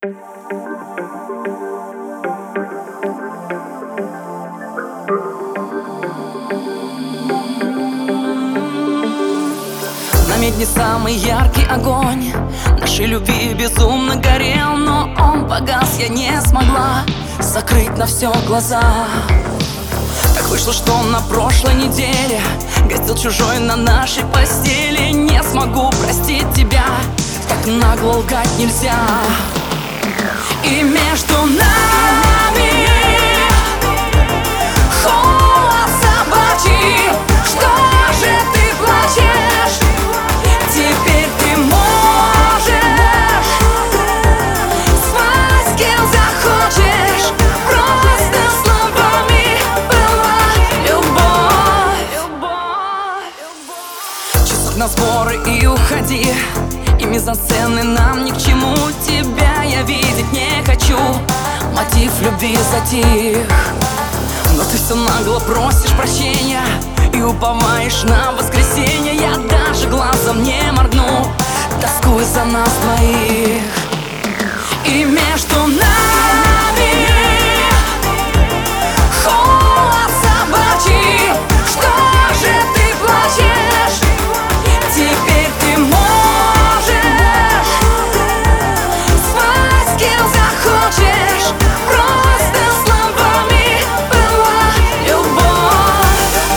Нами не самый яркий огонь нашей любви безумно горел, но он погас, я не смогла закрыть на все глаза. Так вышло, что на прошлой неделе гостил чужой на нашей постели. Не смогу простить тебя, так нагло лгать нельзя. И между нами холод собачий. Что же ты плачешь? Теперь ты можешь спать с кем захочешь. Просто словами была любовь. Часок на сборы и уходи, и мизансцены нам ни к чему. Тебя я видеть не хочу, мотив любви затих. Но ты все нагло просишь прощения и уповаешь на воскресенье. Я даже глазом не моргну, тоскую за нас двоих. И между нами холод собачий. Что же ты плачешь? Теперь ты можешь спать с кем захочешь. Просто словами была любовь.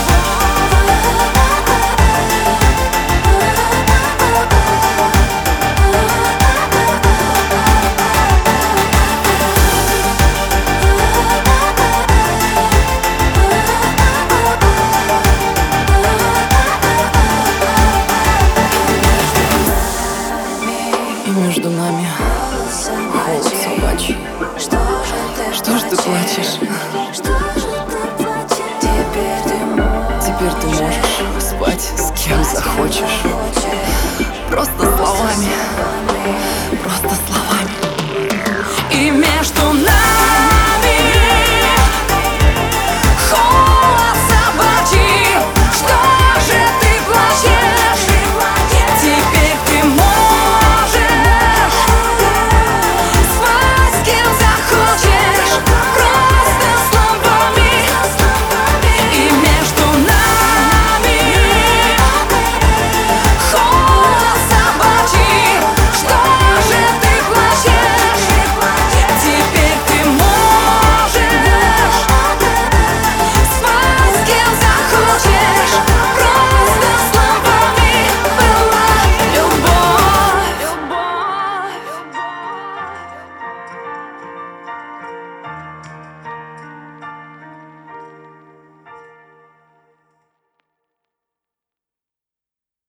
И между нами холод собачий. Что ж ты плачешь? Теперь ты можешь спать с кем захочешь. Просто словами, просто словами.